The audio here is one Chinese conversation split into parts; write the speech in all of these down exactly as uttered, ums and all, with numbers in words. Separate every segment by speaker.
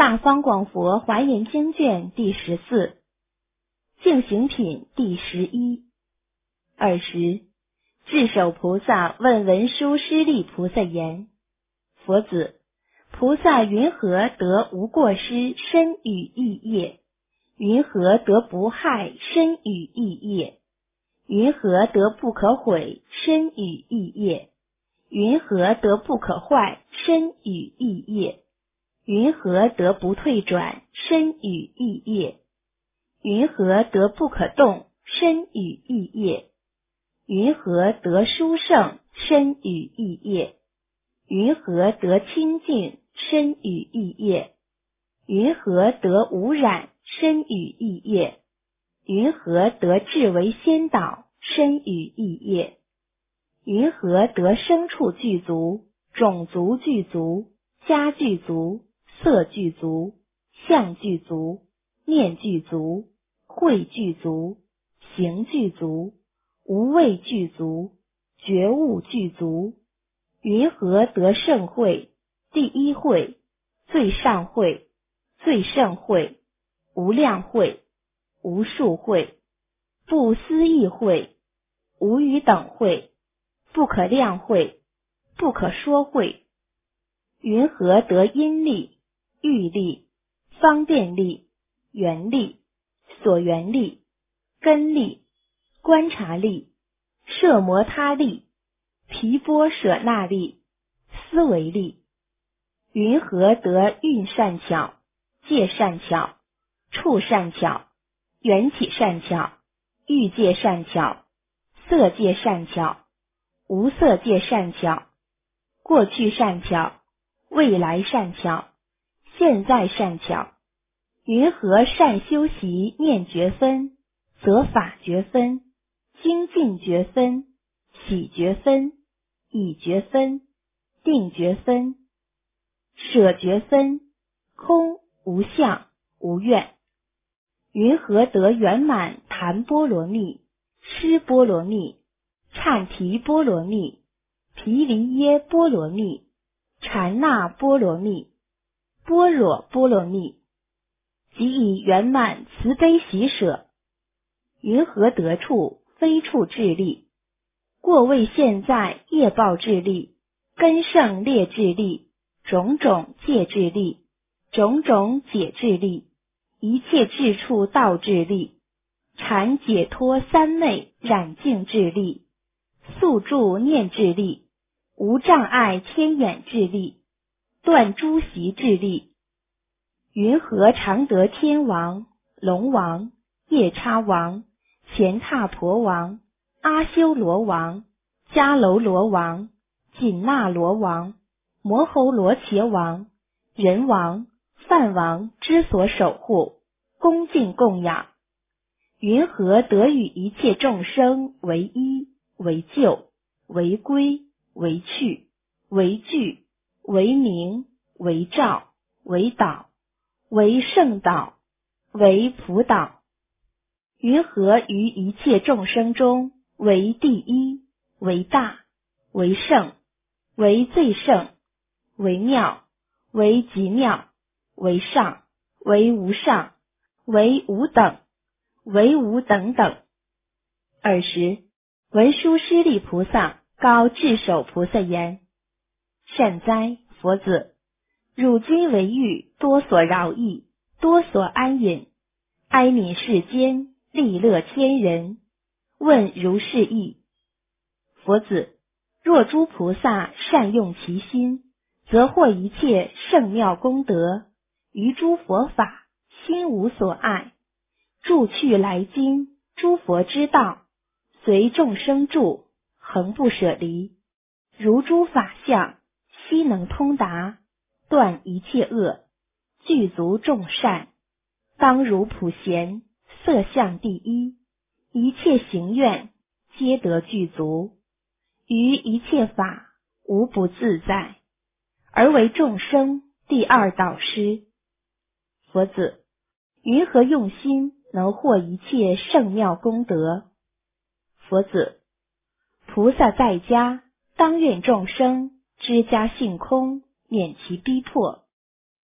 Speaker 1: 大方广佛华严经卷第十四，净行品第十一。二十，智首菩萨问文殊师利菩萨言：佛子，菩萨云何得无过失身语意业？云何得不害身语意业？云何得不可毁身语意业？云何得不可坏身语意业？云何得不退转身语意业？云何得不可动身语意业？云何得殊胜身语意业？云何得清净身语意业？云何得无染身语意业？云何得智为先导身语意业？云何得牲畜具足、种族具足、家具足、色具足、相具足、念具足、慧具足、行具足、无畏具足、觉悟具足？云何得圣慧、第一慧、最上慧、最胜慧、无量慧、无数慧、不思议慧、无与等慧、不可量慧、不可说慧？云何得因力、欲力、方便力、缘力、所缘力、根力、观察力、摄摩他力、毗波舍那力、思维力？云何得运善巧、界善巧、处善巧、缘起善巧、欲界善巧、色界善巧、无色界善巧、过去善巧、未来善巧、现在善巧？云何善修习念觉分、则法觉分、精进觉分、喜觉分、已觉分、定觉分、舍觉分、空无相无愿？云何得圆满檀波罗蜜、尸波罗蜜、刹提波罗蜜、毗梨耶波罗蜜、禅那波罗蜜、般若波罗蜜？即以圆满慈悲喜舍？云何得处非处智力、过位现在业报智力、根胜劣智力、种种戒智力、种种解智力、一切智处道智力、禅解脱三昧染净智力、宿住念智力、无障碍天眼智力、断诸习智力？云何常得天王、龙王、夜叉王、乾闼婆王、阿修罗王、迦楼罗王、紧那罗王、摩吼罗伽王、人王、梵王之所守护、恭敬供养？云何得与一切众生为依、为救、为归、为去、为具、为明、为照、为导、为圣导、为普导？云何于一切众生中为第一、为大、为圣、为最圣、为妙、为极妙、为上、为无上、为无等、为无等等？二十，文殊师利菩萨告智首菩萨言：善哉，佛子！汝今为欲多所饶益，多所安隐，哀悯世间，利乐天人。问如是意。佛子，若诸菩萨善用其心，则获一切圣妙功德，于诸佛法心无所爱，住去来今诸佛之道，随众生住，恒不舍离。如诸法相，悉能通达，断一切恶，具足众善。当如普贤，色相第一，一切行愿皆得具足，于一切法无不自在，而为众生第二导师。佛子，云何用心能获一切圣妙功德？佛子，菩萨在家，当愿众生知家性空，免其逼迫。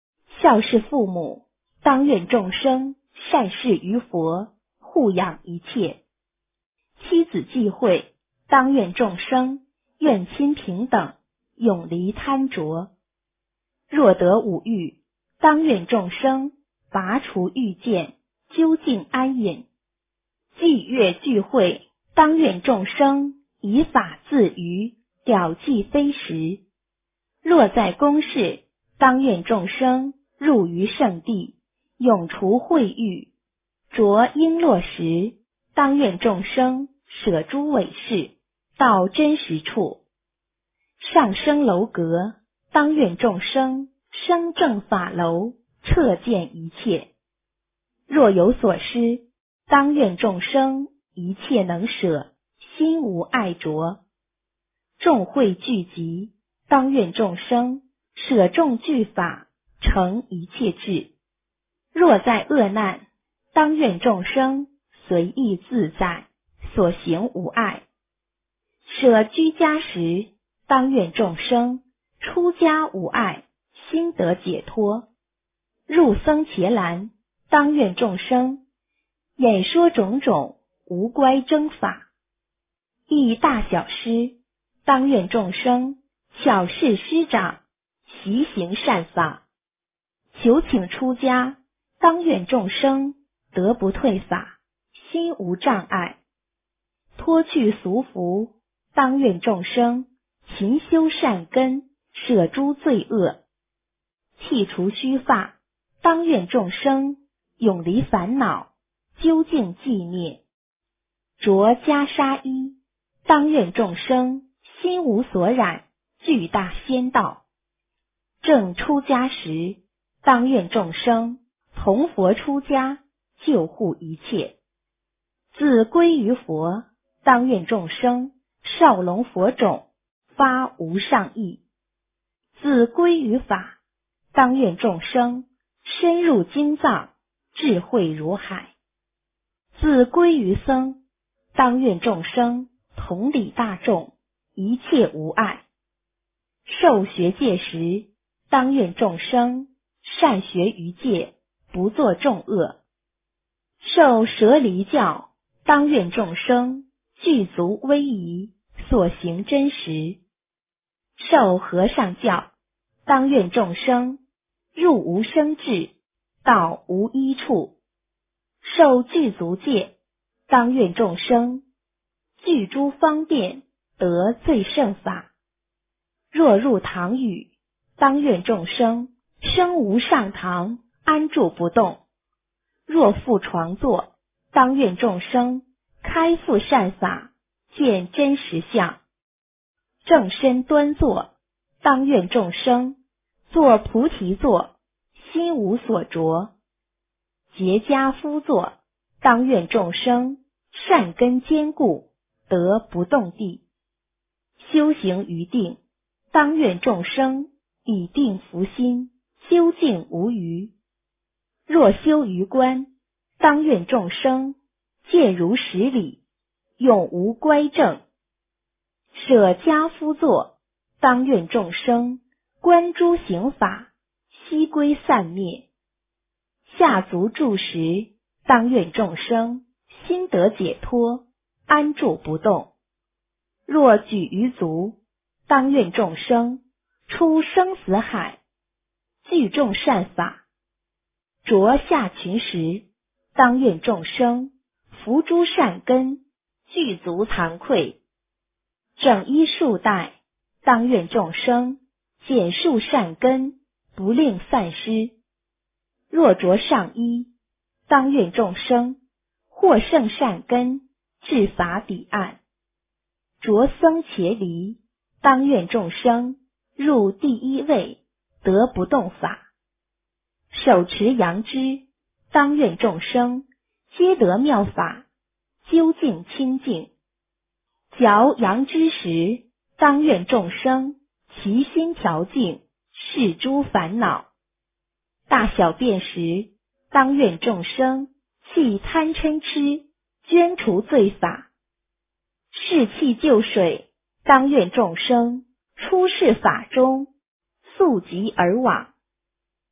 Speaker 1: 孝事父母，当愿众生善事于佛，护养一切。妻子忌讳，当愿众生愿亲平等，永离贪着。若得五欲，当愿众生拔除欲见，究竟安隐。祭乐聚会，当愿众生以法自娱，了计非时。若在宫室，当愿众生入于圣地，永除秽欲。着璎珞时，当愿众生舍诸伪饰，到真实处。上升楼阁，当愿众生生正法楼，彻见一切。若有所失，当愿众生一切能舍，心无爱着。众会聚集，当愿众生舍众具法，成一切智。若在恶难，当愿众生随意自在，所行无碍。舍居家时，当愿众生出家无碍，心得解脱。入僧伽蓝，当愿众生演说种种无乖争法。忆大小师，当愿众生巧事师长，习行善法。求请出家，当愿众生得不退法，心无障碍。脱去俗服，当愿众生勤修善根，舍诸罪恶。剃除须发，当愿众生永离烦恼，究竟寂灭。着袈裟衣，当愿众生心无所染，具大仙道。正出家时，当愿众生从佛出家，救护一切。自归于佛，当愿众生少龙佛种，发无上意。自归于法，当愿众生深入经藏，智慧如海。自归于僧，当愿众生同理大众，一切无碍。受学戒时，当愿众生善学于戒，不作众恶。受舍离教，当愿众生具足威仪，所行真实。受和尚教，当愿众生入无生智，到无一处。受具足戒，当愿众生具诸方便，得最胜法。若入堂宇，当愿众生生无上堂，安住不动。若复床坐，当愿众生开复善法，见真实相。正身端坐，当愿众生坐菩提座，心无所着。结跏趺坐，当愿众生善根坚固，得不动地。修行于定，当愿众生以定伏心，究竟无余。若修于观，当愿众生戒如十里，永无乖正。舍跏趺坐，当愿众生观诸行法，悉归散灭。下足住时，当愿众生心得解脱，安住不动。若举于足，当愿众生出生死海，具众善法。着下裙时，当愿众生伏诸善根，具足惭愧。整衣束带，当愿众生减束善根，不令散失。若着上衣，当愿众生获胜善根，至法彼岸。着僧伽梨，当愿众生入第一位，得不动法。手持杨枝，当愿众生皆得妙法，究竟清净。嚼杨枝时，当愿众生其心调静，释诸烦恼。大小便时，当愿众生弃贪嗔痴，捐除罪法。释气救水，当愿众生出世法中，速疾而往。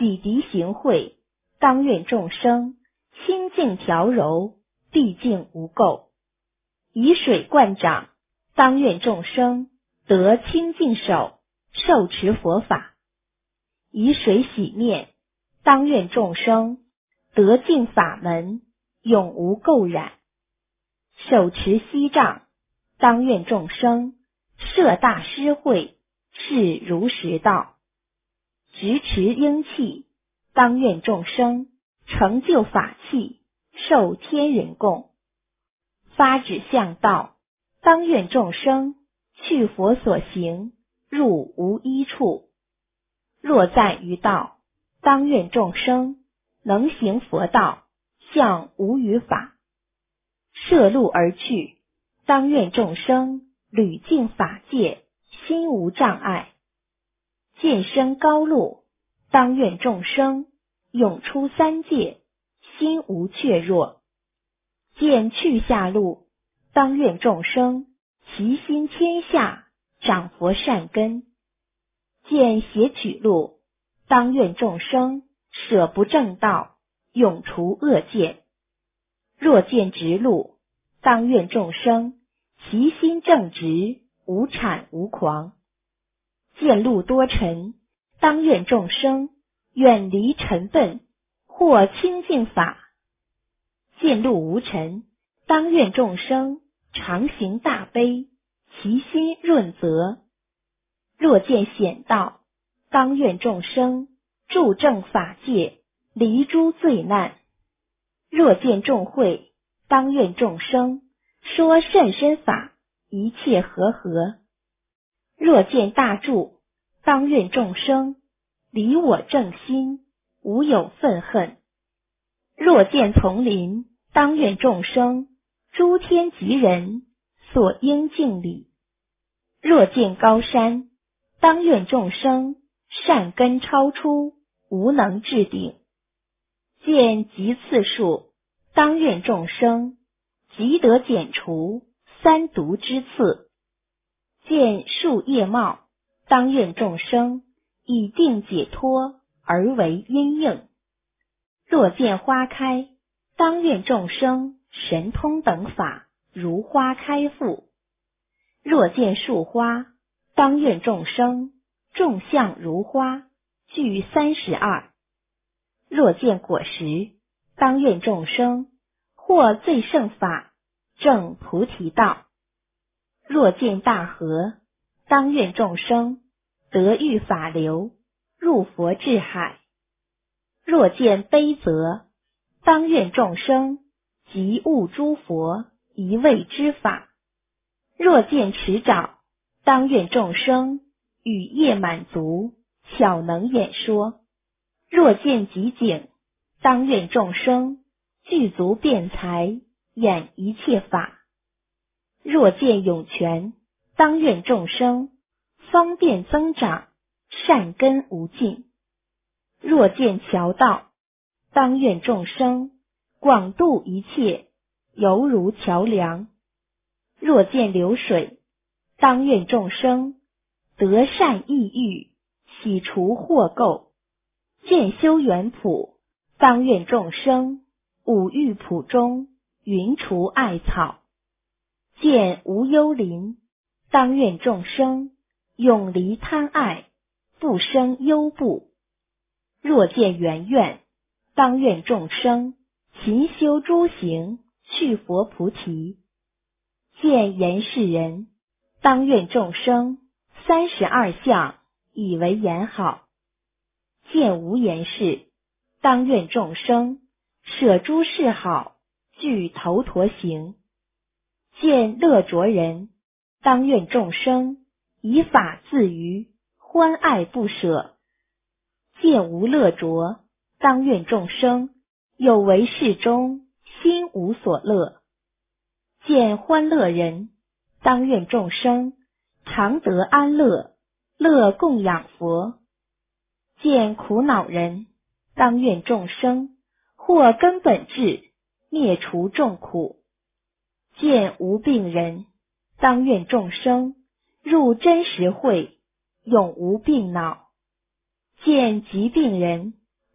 Speaker 1: 洗涤行秽，当愿众生清净调柔，毕竟无垢。以水灌掌，当愿众生得清净手，受持佛法。以水洗面，当愿众生得净法门，永无垢染。手持锡杖，当愿众生摄大施惠，是如实道。执持鹰器，当愿众生成就法器，受天人供。发指向道，当愿众生去佛所行，入无一处。若在于道，当愿众生能行佛道，向无余法。涉路而去，当愿众生履尽法界，心无障碍。见生高路，当愿众生永出三界，心无怯弱。见去下路，当愿众生齐心天下，长佛善根。见邪取路，当愿众生舍不正道，永除恶见。若见直路，当愿众生其心正直，无谄无狂。见路多尘，当愿众生远离尘笨，获清净法。见路无尘，当愿众生常行大悲，其心润泽。若见险道，当愿众生助正法界，离诸罪难。若见众会，当愿众生说甚深法，一切和合。若见大助，当愿众生离我正心，无有愤恨。若见丛林，当愿众生诸天及人所应敬礼。若见高山，当愿众生善根超出，无能至顶。见极次数，当愿众生即得减除三毒之刺。见树叶茂，当愿众生以定解脱而为因应。若见花开，当愿众生神通等法如花开复。若见树花，当愿众生众相如花，具三十二。若见果实，当愿众生获最胜法，证菩提道。若见大河，当愿众生得遇法流，入佛智海。若见悲泽，当愿众生即悟诸佛一味之法。若见池沼，当愿众生语业满足，巧能演说。若见极景，当愿众生具足辩才，演一切法。若见涌泉，当愿众生方便增长，善根无尽。若见桥道，当愿众生广度一切，犹如桥梁。若见流水，当愿众生得善意欲，洗除祸垢。见修缘谱，当愿众生五欲谱中云除艾草。见无忧林，当愿众生永离贪爱，不生忧怖。若见圆愿，当愿众生勤修诸行，去佛菩提。见言是人，当愿众生三十二相以为言好。见无言事，当愿众生舍诸事好，具头陀行。见乐着人，当愿众生以法自娱，欢爱不舍。见无乐着，当愿众生有为事中，心无所乐。见欢乐人，当愿众生常得安乐，乐供养佛。见苦恼人，当愿众生获根本智，灭除众苦。见无病人，当愿众生入真实慧，永无病恼。见疾病人，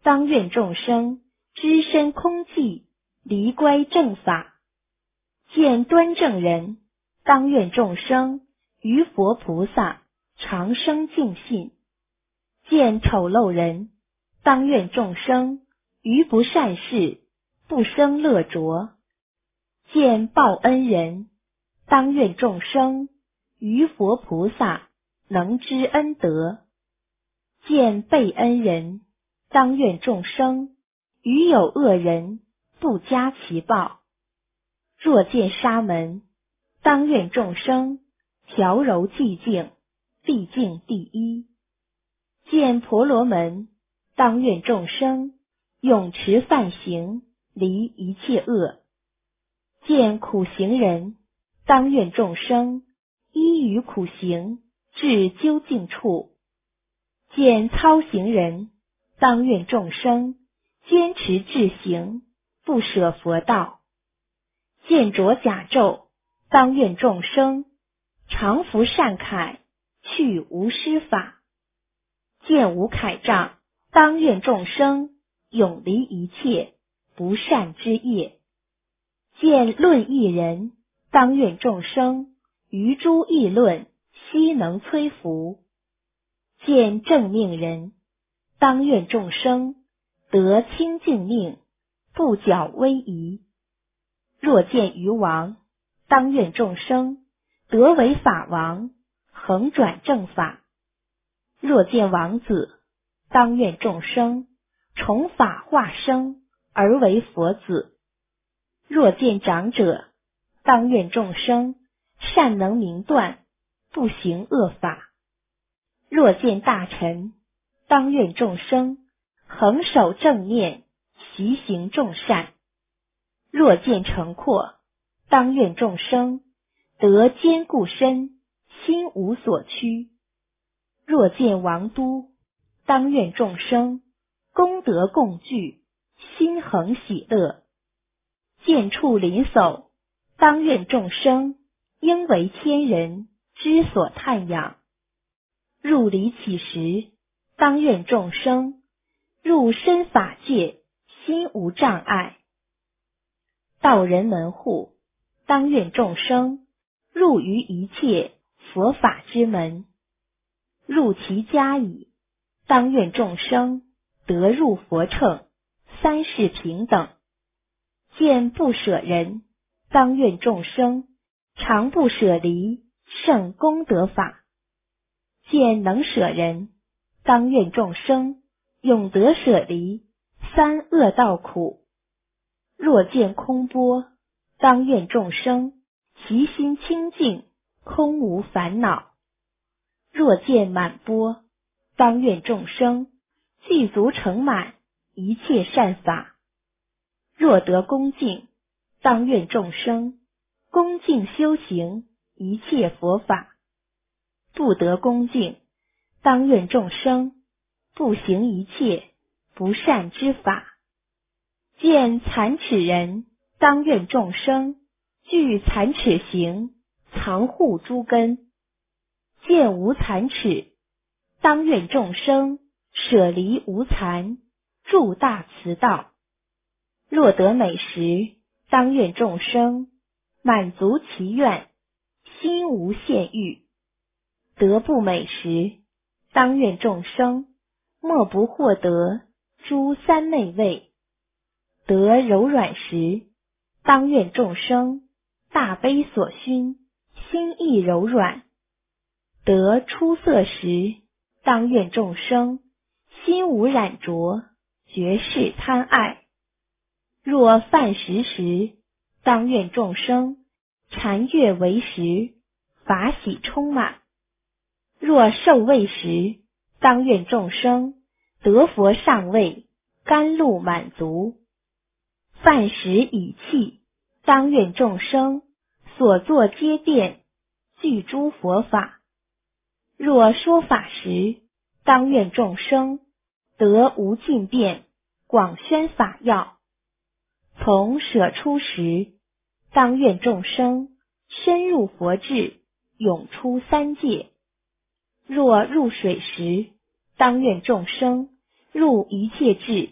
Speaker 1: 当愿众生知身空寂，离乖正法。见端正人，当愿众生于佛菩萨长生净信。见丑陋人，当愿众生于不善事不生乐着。见报恩人，当愿众生于佛菩萨能知恩德。见被恩人，当愿众生于有恶人不加其报。若见沙门，当愿众生调柔寂静，毕竟第一。见婆罗门，当愿众生永持梵行，离一切恶。见苦行人，当愿众生依于苦行，至究竟处。见操行人，当愿众生坚持至行，不舍佛道。见着甲胄，当愿众生常服善铠，去无施法。见无铠杖，当愿众生永离一切不善之业。见论议人，当愿众生于诸议论悉能摧伏。见正命人，当愿众生得清净命，不矫威仪。若见于王，当愿众生得为法王，恒转正法。若见王子，当愿众生重法化生而为佛子。若见长者，当愿众生善能明断，不行恶法。若见大臣，当愿众生恒守正念，习行众善。若见成阔，当愿众生得坚固身，心无所屈。若见王都，当愿众生功德共聚，心恒喜乐。见处邻叟，当愿众生应为天人之所叹仰。入离起时，当愿众生入身法界，心无障碍。到人门户，当愿众生入于一切佛法之门。入其家矣，当愿众生得入佛乘，三世平等。见不舍人，当愿众生常不舍离胜功德法。见能舍人，当愿众生永得舍离三恶道苦。若见空波，当愿众生其心清净，空无烦恼。若见满钵，当愿众生具足成满一切善法。若得恭敬，当愿众生恭敬修行一切佛法。不得恭敬，当愿众生不行一切不善之法。见残齿人，当愿众生具残齿行，藏护诸根。见无残齿，当愿众生舍离无残，住大慈道。若得美食，当愿众生满足其愿，心无限欲。得不美食，当愿众生莫不获得诸三昧味。得柔软时，当愿众生大悲所熏，心意柔软。得出色时，当愿众生心无染着，绝世贪爱。若饭食时，当愿众生禅悦为食，法喜充满。若受味时，当愿众生得佛上位，甘露满足。饭食已弃，当愿众生所作皆变，具诸佛法。若说法时，当愿众生得无尽变，广宣法要。从舍出时，当愿众生深入佛智，永出三界。若入水时，当愿众生入一切智，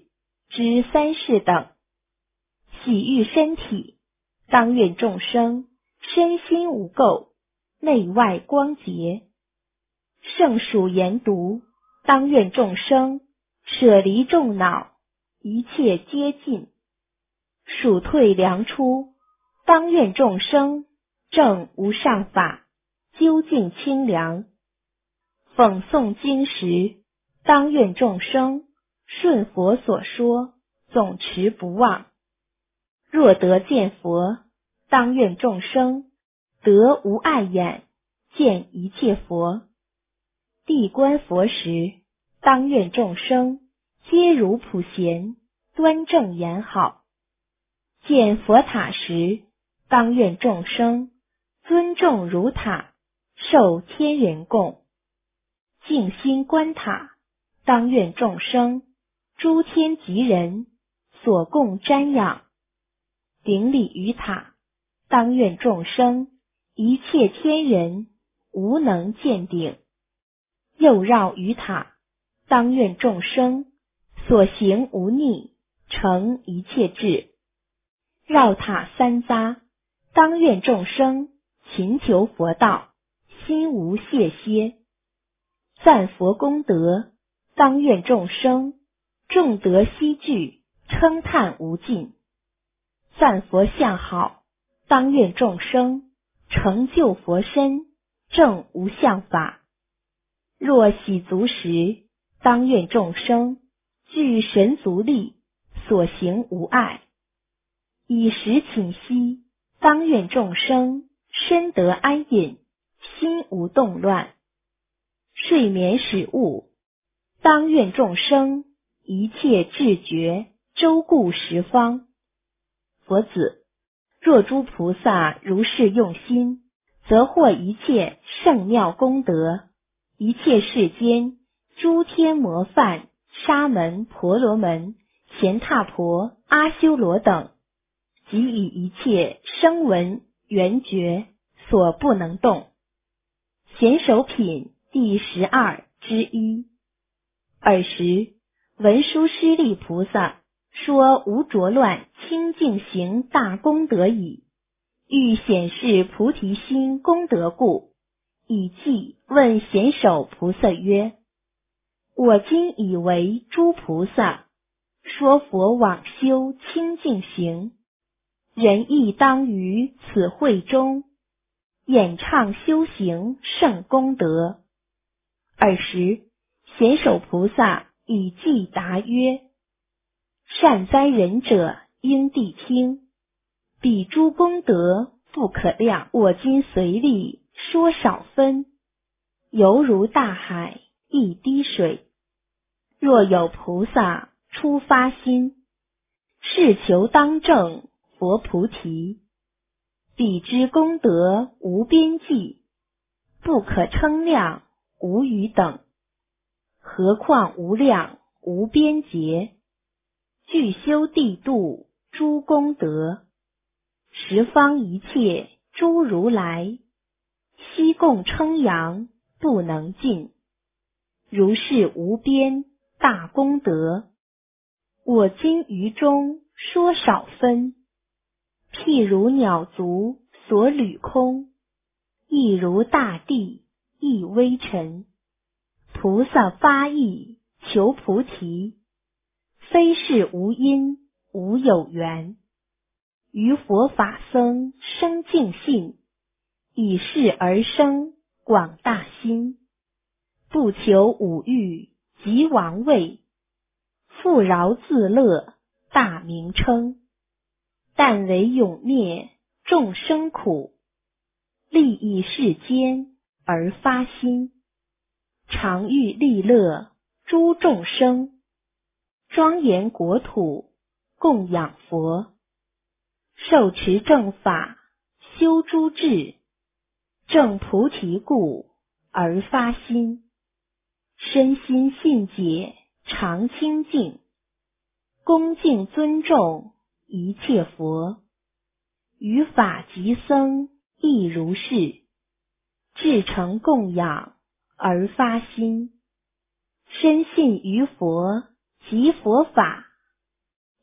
Speaker 1: 知三世等。洗浴身体，当愿众生身心无垢，内外光洁。圣暑研读，当愿众生舍离众恼，一切皆尽。暑退凉出，当愿众生证无上法，究竟清凉。讽诵经时，当愿众生顺佛所说，总持不忘。若得见佛，当愿众生得无碍眼，见一切佛。谛观佛时，当愿众生皆如普贤，端正言好。见佛塔时，当愿众生尊重如塔，受天人供。静心观塔，当愿众生诸天及人所供瞻仰。顶礼于塔，当愿众生一切天人无能见顶。又绕于塔，当愿众生所行无逆，成一切智。绕塔三匝，当愿众生勤求佛道，心无懈歇。赞佛功德，当愿众生众德悉具，称叹无尽。赞佛相好，当愿众生成就佛身，证无相法。若喜足时，当愿众生具神足力，所行无碍。以时寝息，当愿众生身得安隐，心无动乱。睡眠始悟，当愿众生一切智觉，周顾十方。佛子，若诸菩萨如是用心，则获一切圣妙功德。一切世间诸天魔梵、沙门、婆罗门、乾闼婆、阿修罗等，即以一切声闻缘觉所不能动。贤首品第十二之一。尔时，文殊师利菩萨说无着乱清净行大功德已，欲显示菩提心功德故，以记问贤首菩萨曰：我今以为诸菩萨说佛往修清净行，人亦当于此会中演唱修行圣功德。尔时，贤首菩萨以记答曰：善哉仁者，应谛听。彼诸功德不可量，我今随力说少分，犹如大海一滴水。若有菩萨初发心，是求当证佛菩提，彼之功德无边际，不可称量，无与等。何况无量无边劫，具修地度诸功德，十方一切诸如来，悉共称扬不能尽。如是无边大功德，我今于中说少分。譬如鸟足所履空，亦如大地亦微尘。菩萨发意求菩提，非是无因无有缘。于佛法僧生净信，以是而生广大心。不求五欲及王位，富饶自乐大名称。但为永灭众生苦，利益世间而发心。常欲利乐诸众生，庄严国土供养佛。受持正法修诸智，正菩提故而发心。身心信解常清净，恭敬尊重一切佛。于法及僧亦如是，至诚供养而发心。深信于佛及佛法，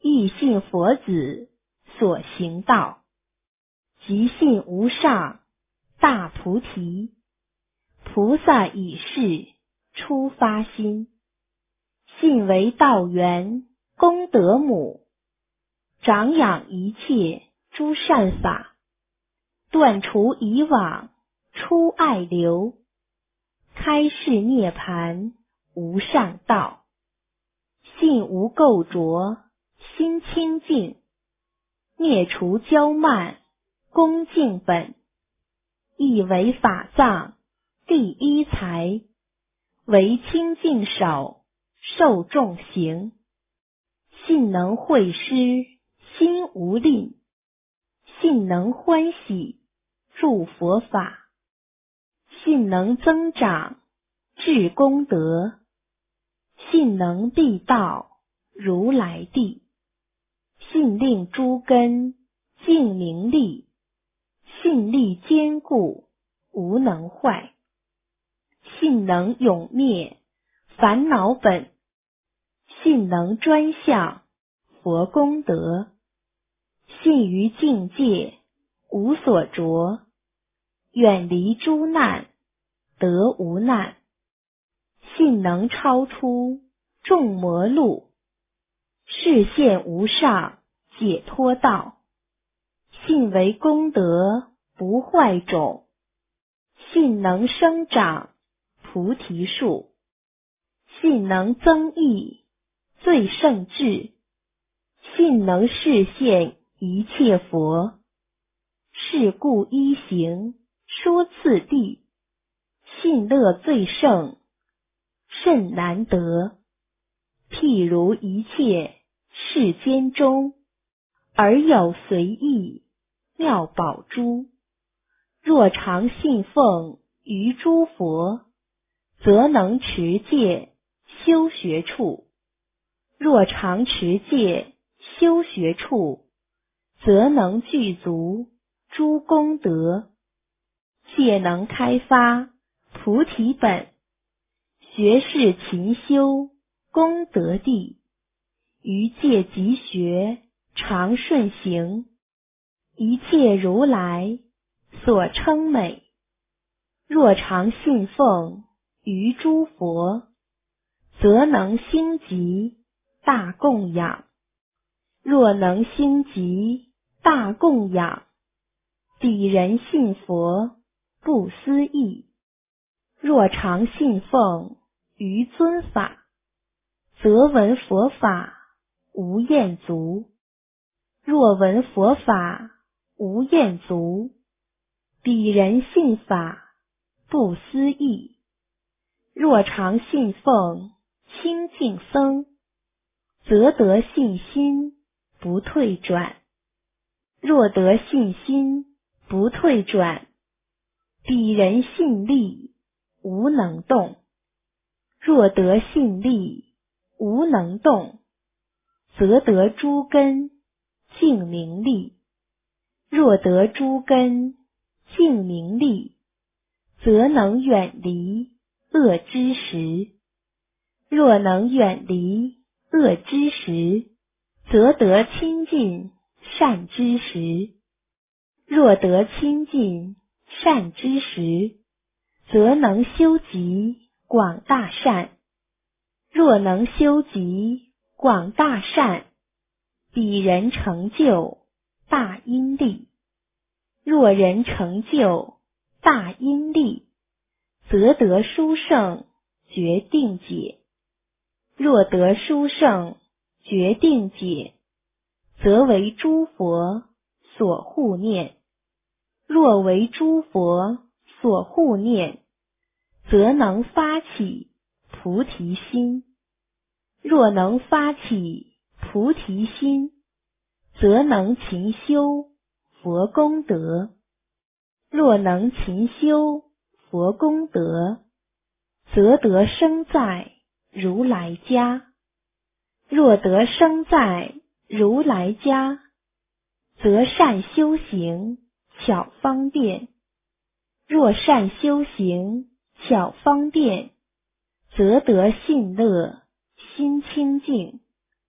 Speaker 1: 亦信佛子所行道，即信无上大菩提。菩萨以是初发心，信为道源功德母，长养一切诸善法，断除以往出爱流，开示涅盘无上道。信无垢浊心清净，灭除骄慢恭敬本，亦为法藏第一财，为清净手受众行。信能会施心无吝，信能欢喜助佛法，信能增长至功德，信能地道如来地，信令诸根净明利，信力坚固无能坏，信能永灭烦恼本，信能专向佛功德，信于境界无所着，远离诸难得无难，信能超出众魔路，示现无上解脱道。信为功德不坏种，信能生长菩提树，信能增益最胜智，信能示现一切佛。是故一行说次第，信乐最胜甚难得。譬如一切世间中，而有随意妙宝珠，若常信奉于诸佛，则能持戒修学处；若常持戒修学处，则能具足诸功德，戒能开发菩提本，学是勤修功德地，于戒即学常顺行，一切如来所称美。若常信奉于诸佛，则能兴集大供养；若能兴集大供养，彼人信佛不思议。若常信奉于尊法，则闻佛法无厌足；若闻佛法无厌足，彼人信法不思议。若常信奉清净僧，则得信心不退转；若得信心不退转，彼人信力无能动；若得信力无能动，则得诸根净明利；若得诸根净明利，则能远离恶知识；若能远离恶知识，则得亲近善知识；若得亲近善知识，则能修集广大善；若能修集广大善，彼人成就大因力；若人成就大因力，则得殊胜决定解；若得殊胜决定解，则为诸佛所护念；若为诸佛所护念，则能发起菩提心；若能发起菩提心，则能勤修佛功德；若能勤修佛功德，则得生在如来家；若得生在如来家，则善修行巧方便；若善修行巧方便，则得信乐心清净；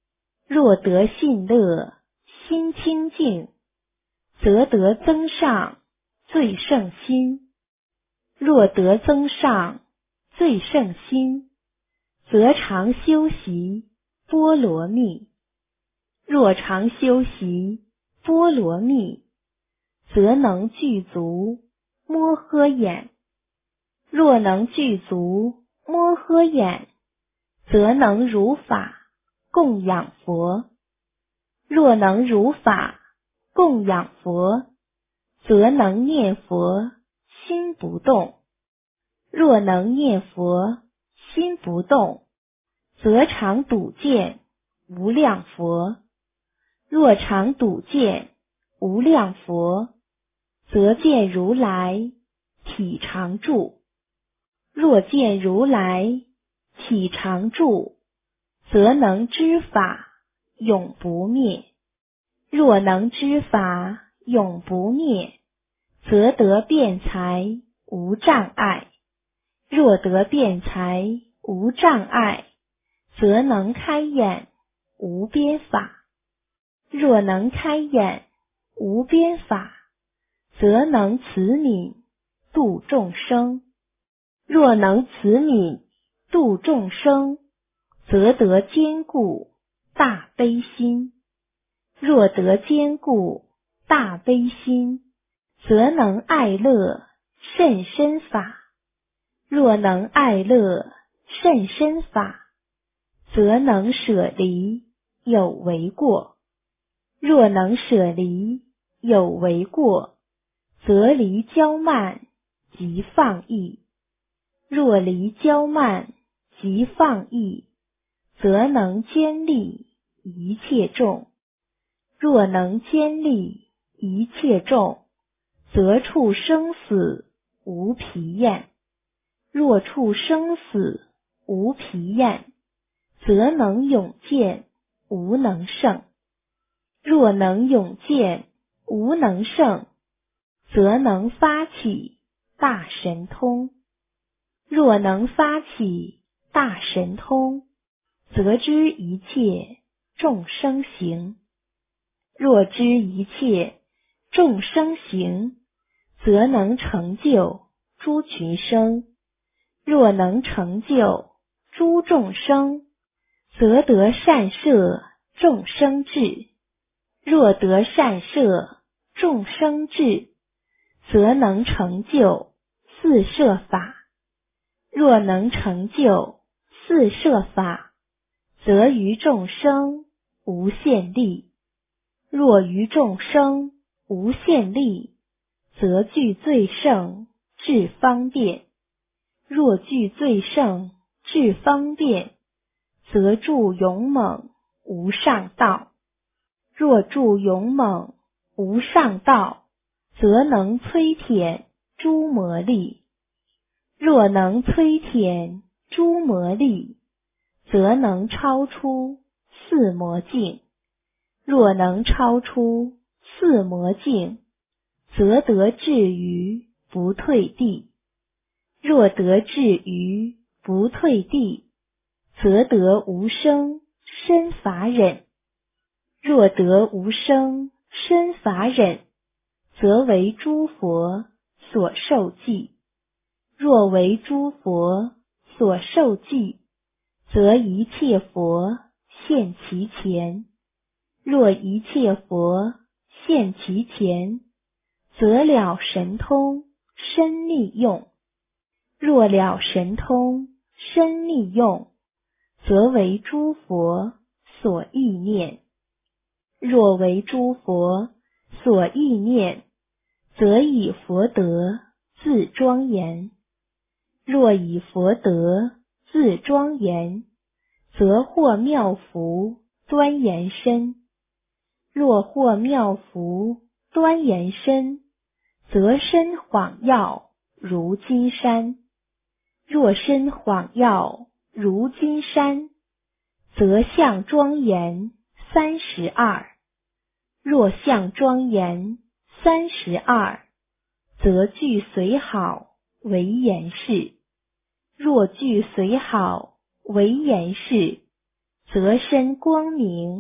Speaker 1: 若得信乐，心清净，则得增上最胜心。若得增上最胜心，则常修习波罗蜜。若常修习波罗蜜，则能具足摩诃眼。若能具足摩诃眼，则能如法供养佛。若能如法供养佛，则能念佛心不动。若能念佛心不动，则常睹见无量佛。若常睹见无量佛，则见如来体常住。若见如来体常住，则能知法永不灭。若能知法永不灭，则得辩才无障碍。若得辩才无障碍，则能开眼无边法。若能开眼无边法，则能慈悯度众生。若能慈悯度众生，则得坚固大悲心。若得坚固大悲心，则能爱乐甚深法。若能爱乐甚深法，则能舍离有为过。若能舍离有为过，则离骄慢即放逸。若离骄慢即放逸，则能坚立一切众。若能坚立一切众，则处生死无疲厌。若处生死无疲厌，则能永见无能胜。若能永见无能胜，则能发起大神通。若能发起大神通，则知一切众生行。若知一切众生行，则能成就诸群生。若能成就诸众生，则得善摄众生智。若得善摄众生智，则能成就四摄法。若能成就四摄法，则于众生无限利。若于众生无限利，则具最胜智方便。若具最胜智方便，则住勇猛无上道。若住勇猛无上道，则能摧舔诸魔力。若能摧舔诸魔力，则能超出四魔境。若能超出四魔境，则得至于不退地。若得至于不退地，则得无生身法忍。若得无生身法忍，则为诸佛所受记。若为诸佛所受记，则一切佛现其前。若一切佛现其前，则了神通身利用。若了神通身利用，则为诸佛所意念。若为诸佛所意念，则以佛德自庄严。若以佛德自庄严，则获妙福端严身。若获妙福端严身，则身晃耀如金山。若身晃耀如金山，则相庄严三十二。若相庄严三十二，则具随好为严饰。若具随好为严饰，则身光明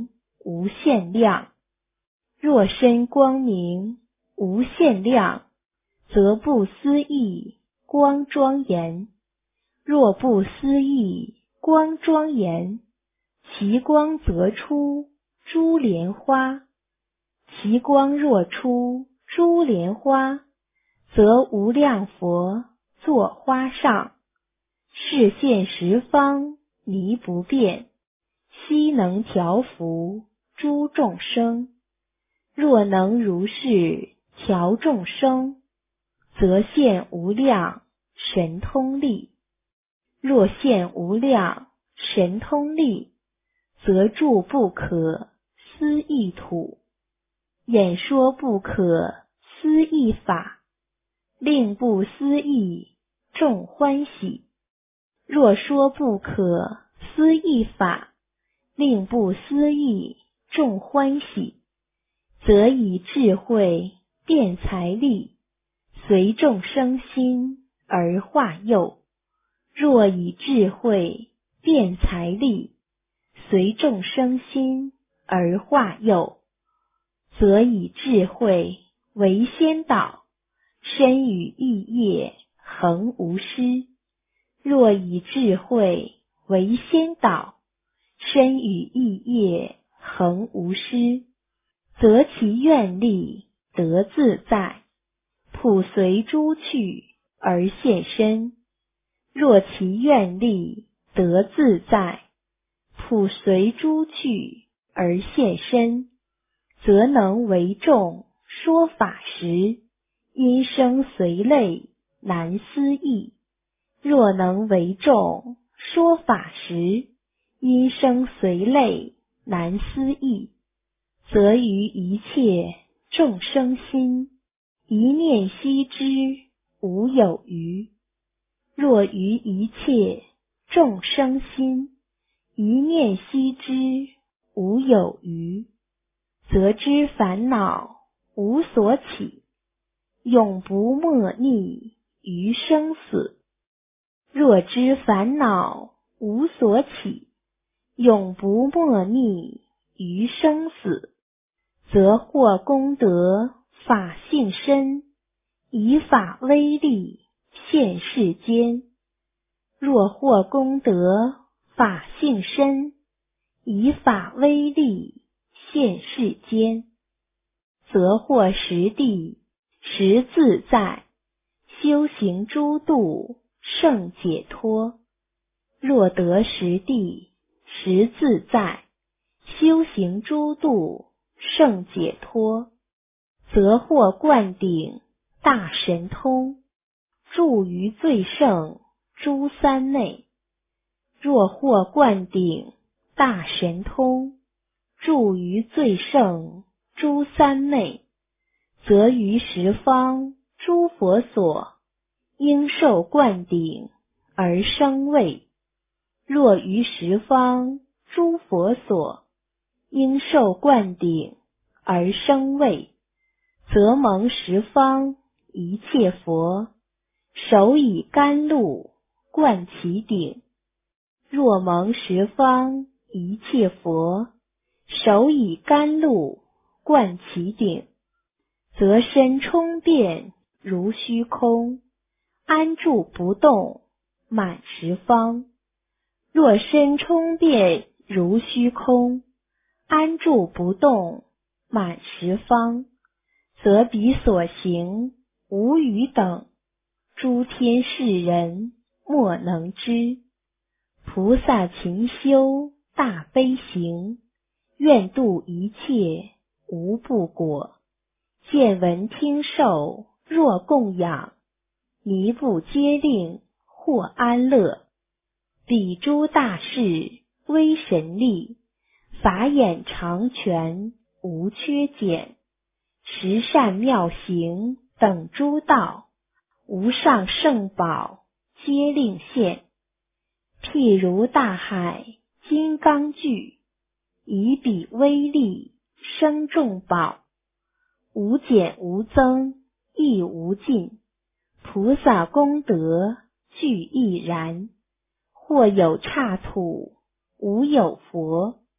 Speaker 1: 无限量。若身光明无限量，则不思议光庄严。若不思议光庄严，其光则出珠莲花。其光若出珠莲花，则无量佛坐花上，示现十方离不变，悉能调伏诸众生。若能如是调众生，则现无量神通力。若现无量神通力，则住不可思议土，演说不可思议法，令不思议众欢喜。若说不可思议法，令不思议众欢喜，则以智慧辩才力，随众生心而化佑。若以智慧辩才力，随众生心而化佑，则以智慧为先导，身语意业恒无失。若以智慧为先导，身语意业恒无失，则其愿力得自在，普随诸趣而现身。若其愿力得自在，普随诸趣而现身，则能为众说法时，因声随类难思议。若能为众说法时，因声随类难思议，则于一切众生心，一念悉知无有余。若于一切众生心，一念悉知无有余，则知烦恼无所起，永不没逆于生死。若知烦恼无所起，永不没逆于生死，则获功德法性身，以法威力现世间。若获功德法性身，以法威力现世间，则获实地实自在，修行诸度胜解脱。若得实地实自在，修行诸度胜解脱，则获灌顶大神通，住于最胜诸三昧。若获灌顶大神通，住于最胜诸三昧，则于十方诸佛所，应受灌顶而生位。若于十方诸佛所，应受灌顶而生位，则蒙十方一切佛手以甘露灌其顶。若蒙十方一切佛手以甘露灌其顶，则身充遍如虚空，安住不动满十方。若身充遍如虚空，安住不动满十方，则彼所行无余等，诸天世人莫能知。菩萨勤修大悲行，愿度一切无不果。见闻听受若供养，尼不皆令获安乐。彼诸大士威神力，法眼常全无缺减。十善妙行等诸道，无上圣宝皆令现。譬如大海金刚巨，以彼威力生众宝，无减无增亦无尽。菩萨功德具亦然。或有刹土无有佛，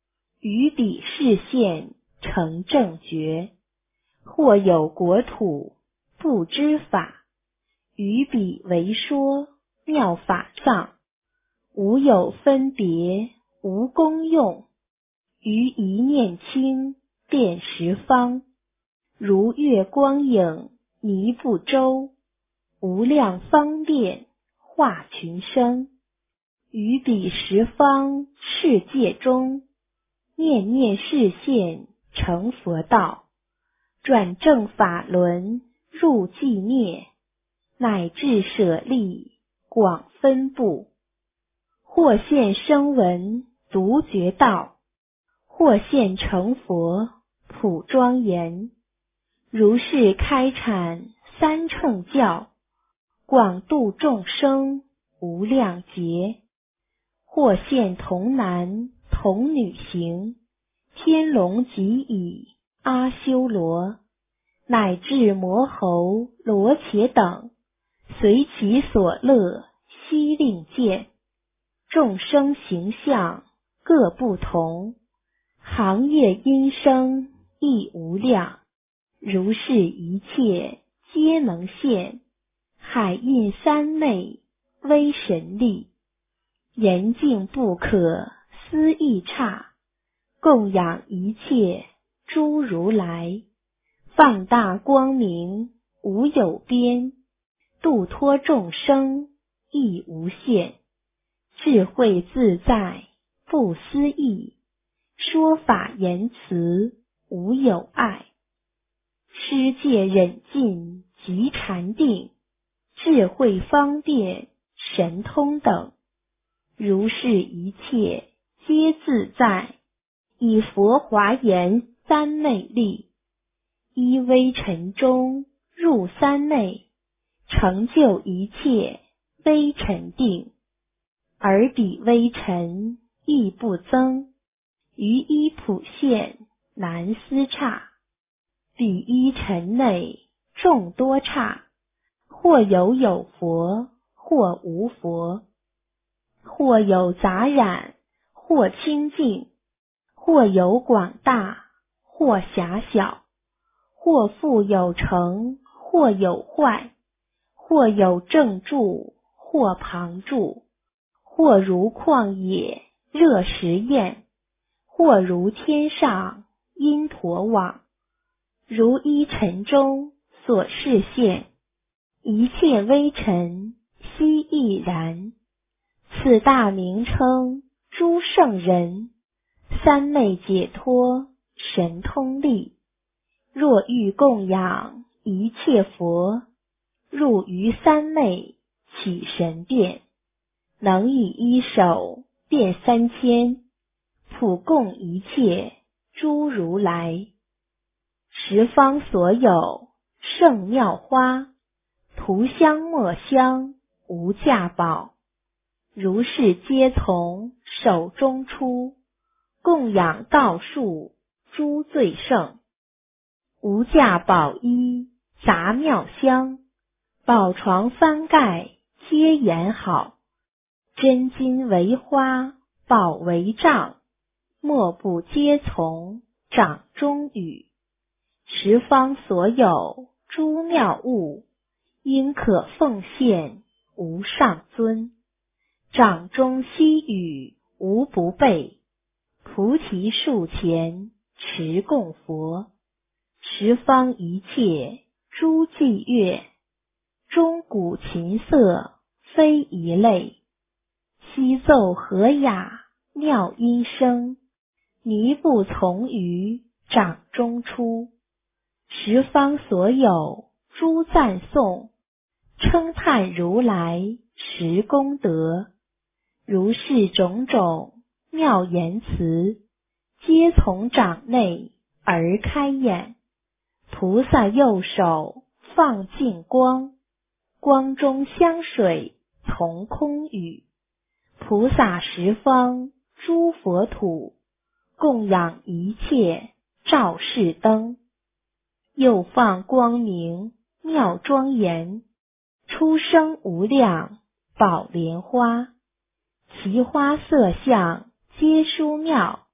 Speaker 1: 于彼示现成正觉。或有国土不知法，于彼为说妙法藏。无有分别，无功用，于一念轻遍十方。如月光影迷不周，无量方便化群生。于彼十方世界中，念念示现成佛道。转正法轮入寂灭，乃至舍利广分布。或现声闻独觉道，或现成佛普庄严。如是开阐三乘教，广度众生无量劫。或现童男童女形，天龙即以阿修罗，乃至摩侯罗伽等，随其所乐悉令见。众生形象各不同，行业音声亦无量。如是一切皆能现，海印三昧威神力。严净不可思议刹，供养一切诸如来。放大光明无有边，度脱众生亦无限。智慧自在不思议，说法言辞无有碍。施戒忍尽即禅定，智慧方便神通等。如是一切皆自在，以佛华严三昧力。依微尘中入三昧，成就一切微尘定。而彼微尘亦不增，于一普现难思刹。彼一尘内众多刹，或有有佛，或无佛。或有杂染，或清净。或有广大，或狭小。或富有成，或有坏。或有正住，或旁住。或如旷野热食焰，或如天上因陀网。如一尘中所示现，一切微尘悉亦然。此大名称诸圣人，三昧解脱神通力。若欲供养一切佛，入于三昧起神变。能以一手遍三千，普供一切诸如来。十方所有圣妙花，涂香末香无价宝。如是皆从手中出，供养道数诸最胜。无价宝衣杂妙香，宝床翻盖皆言好。真金为花，宝为帐，莫不皆从掌中语。十方所有诸妙物，应可奉献无上尊。掌中悉语无不备，菩提树前持供佛。十方一切诸伎乐，钟鼓琴瑟非一类。悉奏和雅妙音声，弥不从于掌中出。十方所有诸赞颂，称叹如来实功德。如是种种妙言辞，皆从掌内而开眼。菩萨右手放净光，光中香水从空语。菩萨十方诸佛土，供养一切照世灯。又放光明妙庄严，出生无量宝莲花。其花色相皆殊妙，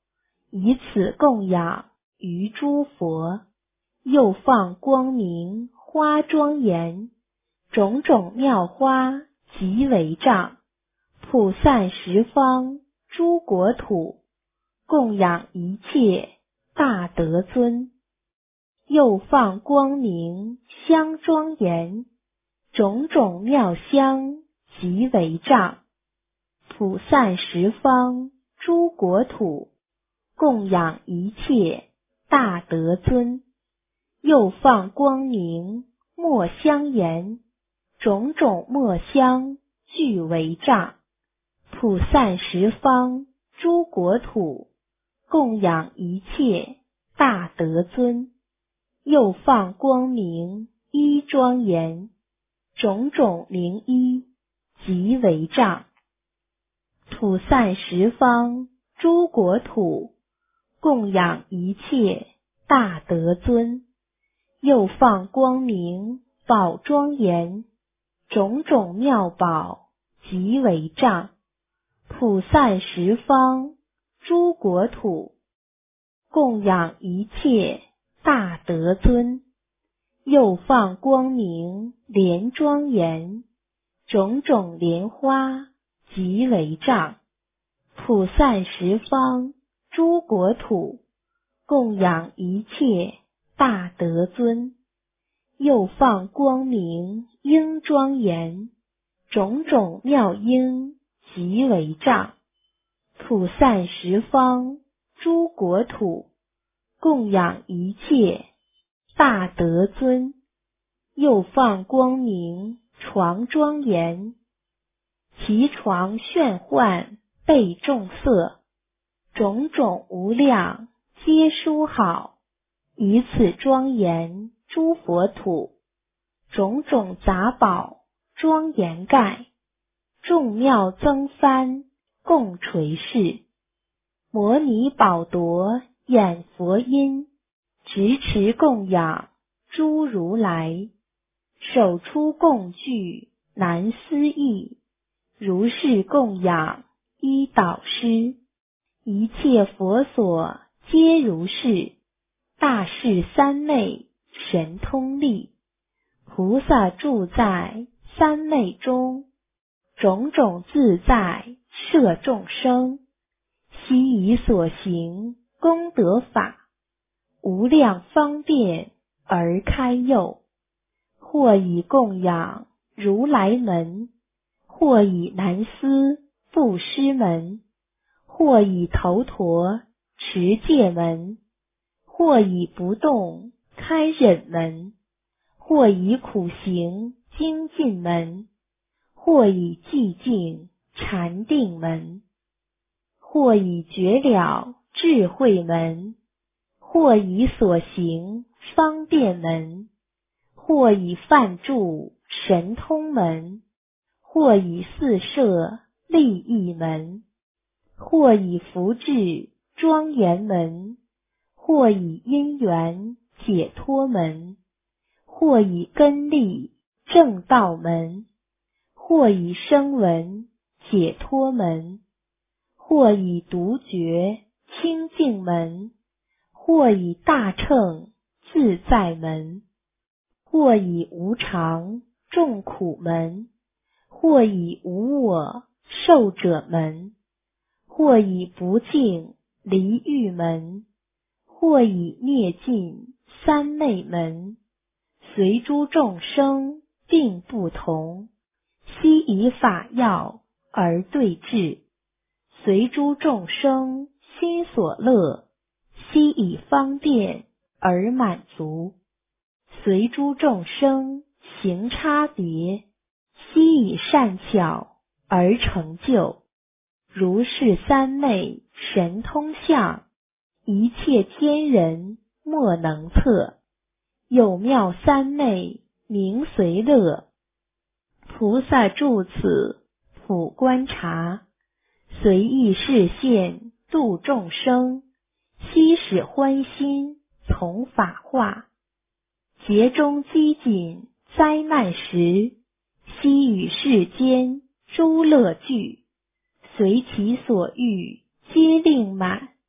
Speaker 1: 以此供养于诸佛。又放光明花庄严，种种妙花即为障，普散十方诸国土，供养一切大德尊。又放光明香庄严，种种妙香即为障，普散十方诸国土，供养一切大德尊。又放光明墨香严，种种墨香俱为障，普散十方诸国土，供养一切大德尊。又放光明衣庄严，种种名衣即为障，普散十方诸国土，供养一切大德尊。又放光明宝庄严，种种妙宝即为障，普散十方诸国土，供养一切大德尊。又放光明莲庄严，种种莲花即为障，普散十方诸国土，供养一切大德尊。又放光明鹰庄严，种种妙鹰即为障，普散十方诸国土，供养一切大德尊。又放光明床庄严，其床炫幻被众色，种种无量皆殊好，以此庄严诸佛土，种种杂宝庄严盖，众妙增幡共垂视。摩尼宝铎演佛音，执持供养诸如来，手出供具难思议，如是供养依导师。一切佛所皆如是，大士三昧神通力，菩萨住在三昧中，种种自在摄众生，悉以所行功德法，无量方便而开佑。或以供养如来门，或以难思布施门，或以头陀持戒门，或以不动开忍门，或以苦行精进门，或以寂静禅定门，或以觉了智慧门，或以所行方便门，或以梵住神通门，或以四摄利益门，或以福智庄严门，或以因缘解脱门，或以根利正道门，或以声闻解脱门，或以独觉清净门，或以大乘自在门，或以无常众苦门，或以无我受者门，或以不净离欲门，或以灭尽三昧门，随诸众生并不同，悉以法要而对治，随诸众生心所乐，悉以方便而满足，随诸众生行差别，悉以善巧而成就。如是三昧神通相，一切天人莫能测。有妙三昧名随乐，菩萨住此普观察，随意示现度众生，悉使欢心从法化。劫中饥馑灾难时，悉与世间诸乐具，随其所欲皆令满。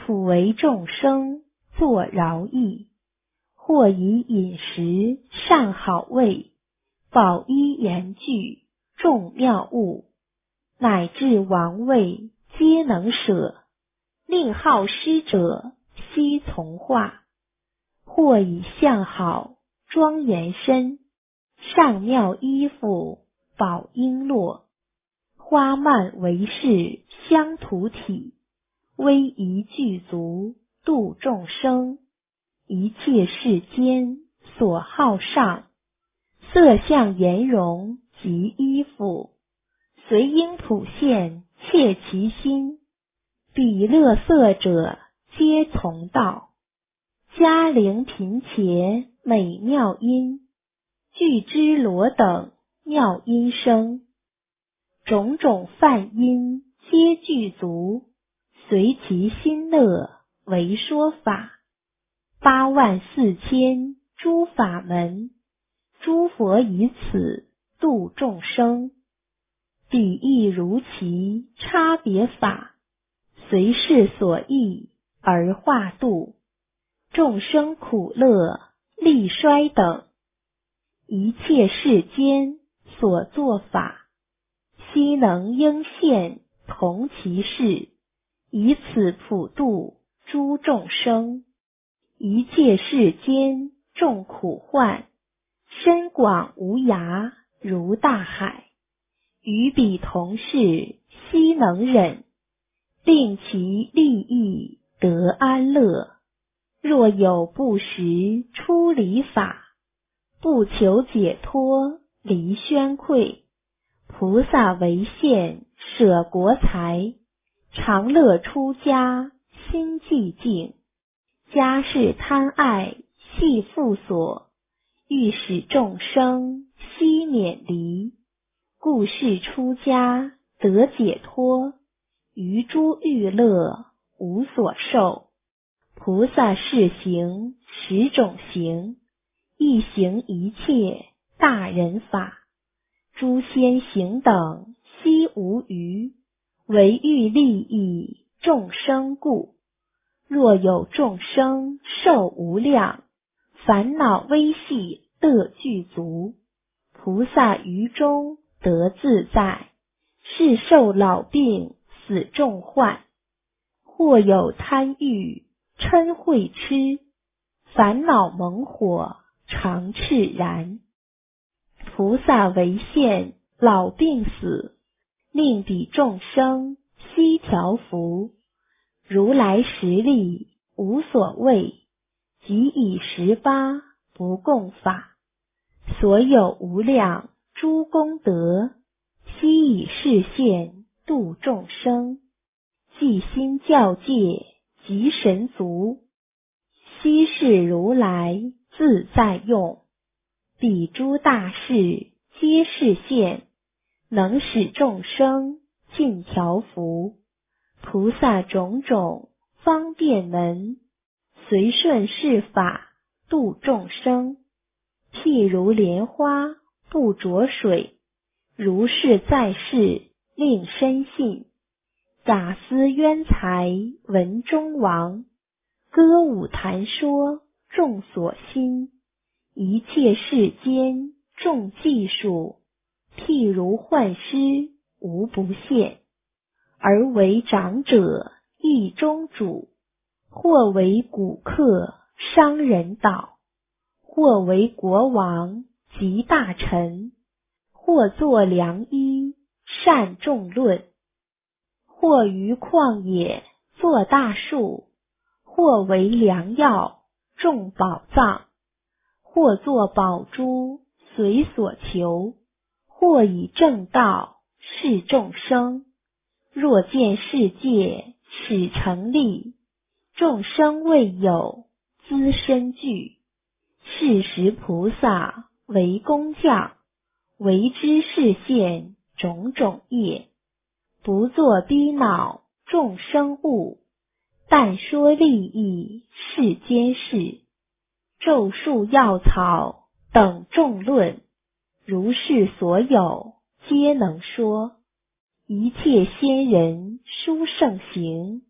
Speaker 1: 普为众生作饶益，或以饮食上好味，宝衣严具众妙物，乃至王位皆能舍，令好施者悉从化。或以相好庄严身，上妙衣服宝璎珞，花蔓为饰香涂体，威仪具足度众生，一切世间所好上，色相颜容及衣服，随应普现切其心，彼乐色者皆从道。嘉陵频伽美妙音，具支罗等妙音声，种种梵音皆具足，随其心乐为说法。八万四千诸法门，诸佛以此度众生，彼亦如其差别法，随事所异而化度。众生苦乐利衰等，一切世间所作法，悉能应现同其事，以此普度诸众生。一切世间众苦患，深广无涯如大海，与彼同事悉能忍，令其利益得安乐。若有不识出离法，不求解脱离宣愧，菩萨为现舍国财，常乐出家心寂静，家事贪爱系缚所，欲使众生悉免离，故是出家得解脱，于诸欲乐无所受。菩萨是行十种行，一行一切大人法，诸仙行等悉无余，唯欲利益众生故。若有众生寿无量，烦恼微细乐具足，菩萨于中得自在，是受老病死重患。或有贪欲嗔恚痴，烦恼猛火常炽然，菩萨为现老病死，令彼众生悉调伏。如来实力无所谓，即以十八不共法，所有无量诸功德，悉以示现度众生。即心教戒及神足，悉是如来自在用。彼诸大事皆是现，能使众生尽调伏。菩萨种种方便门，随顺世法度众生。譬如莲花不着水，如是在世令深信。假思冤财文中王，歌舞弹说众所心。一切世间众技术，譬如幻师无不现。而为长者意中主，或为古客商人导，或为国王及大臣，或作良医善众论，或于旷野作大树，或为良药种宝藏，或作宝珠随所求，或以正道示众生。若见世界始成立，众生未有资身具，是时菩萨为工匠，为之示现种种业，不作逼恼众生物，但说利益世间事。咒术药草等众论，如是所有皆能说。一切仙人殊胜行，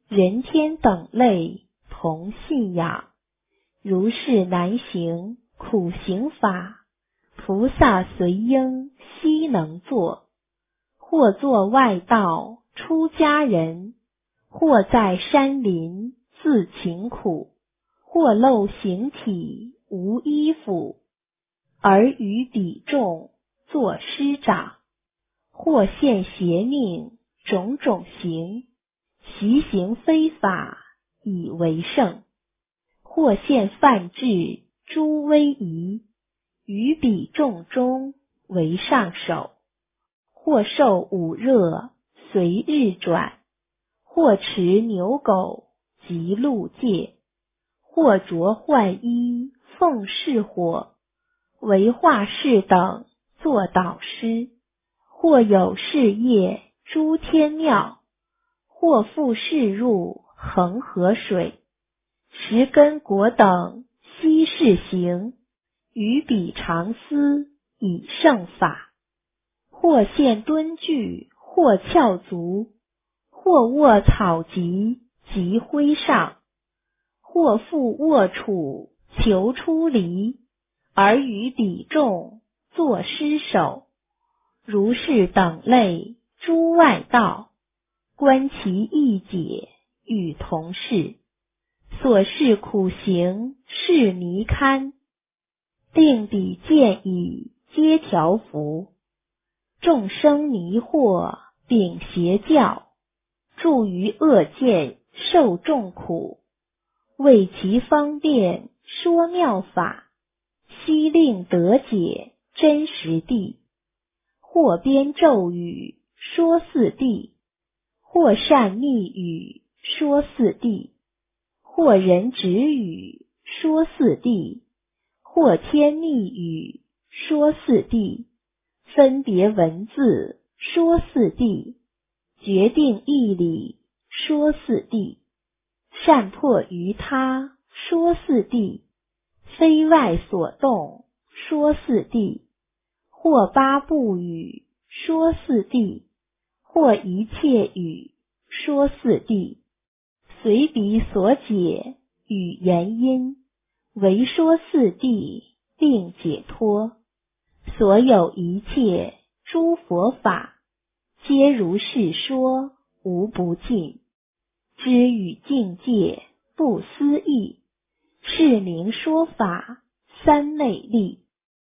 Speaker 1: 人天等类同信仰，如是难行苦行法，菩萨随应悉能作。或作外道出家人，或在山林自勤苦，或露形体无衣服，而于彼众作师长。或现邪命种种行，习行非法以为胜。或现犯智诸威仪，于彼众中为上首。或受五热随日转，或持牛狗及鹿戒，或着坏衣奉事火，为画士等作导师。或有事业诸天庙，或复事入恒河水。十根果等悉是行，于彼常思以胜法。或现蹲踞，或翘足，或卧草棘及灰上，或复卧处求出离，而于彼众作尸首。如是等类诸外道，观其意解与同事。所示苦行是弥堪，令彼见已皆调伏。众生迷惑秉邪教，住于恶见受众苦。为其方便说妙法，悉令得解真实谛。或编咒语说四谛，或善密语说四谛，或人指语说四谛，或天密语说四谛，分别文字说四谛，决定义理说四谛，善破于他说四谛，非外所动说四谛。或八部语说四谛，或一切语说四谛，随彼所解与言因，为说四谛并解脱。所有一切诸佛法，皆如是说无不尽。知与境界不思议，是名说法三昧力。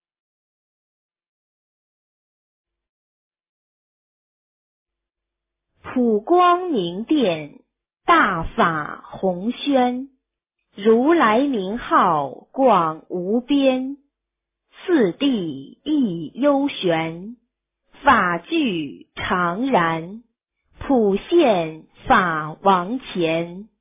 Speaker 1: 普光明殿，大法宏宣，如来名号广无边。四谛亦幽玄，法具常然，普现法王前。